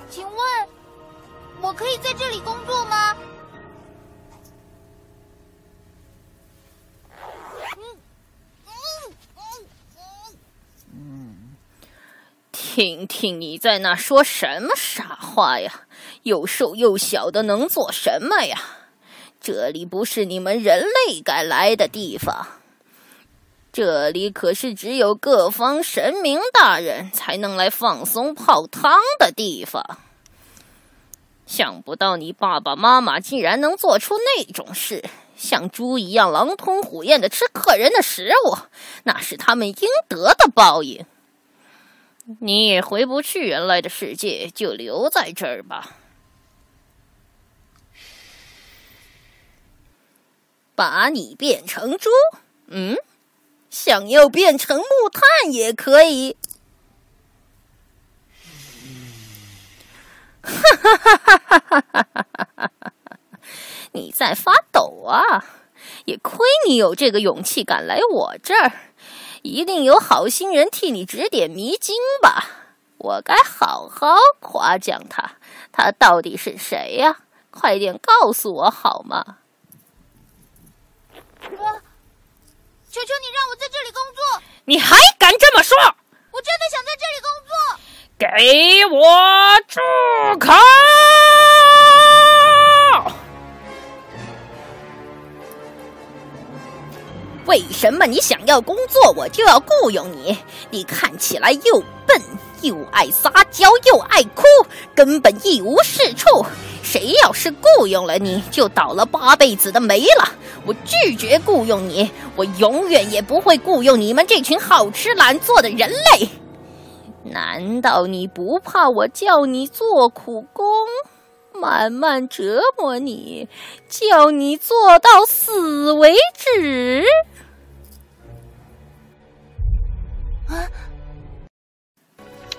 请问我可以在这里工作吗？ 听听你在那说什么傻话呀？又瘦又小的能做什么呀？这里不是你们人类该来的地方，这里可是只有各方神明大人才能来放松泡汤的地方。想不到你爸爸妈妈竟然能做出那种事，像猪一样狼吞虎咽地吃客人的食物，那是他们应得的报应。你也回不去原来的世界，就留在这儿吧。把你变成猪？想要变成木炭也可以。你在发抖啊？也亏你有这个勇气赶来我这儿，一定有好心人替你指点迷津吧？我该好好夸奖他，他到底是谁呀？快点告诉我好吗？ 求求你让我在这里工作！ 你还敢这么说？ 我真的想在这里工作！ 给我住口！为什么你想要工作，我就要雇佣你？你看起来又笨，又爱撒娇，又爱哭，根本一无是处。谁要是雇佣了你，就倒了8辈子的霉了。我拒绝雇佣你，我永远也不会雇佣你们这群好吃懒做的人类。难道你不怕我叫你做苦工，慢慢折磨你，叫你做到死为止？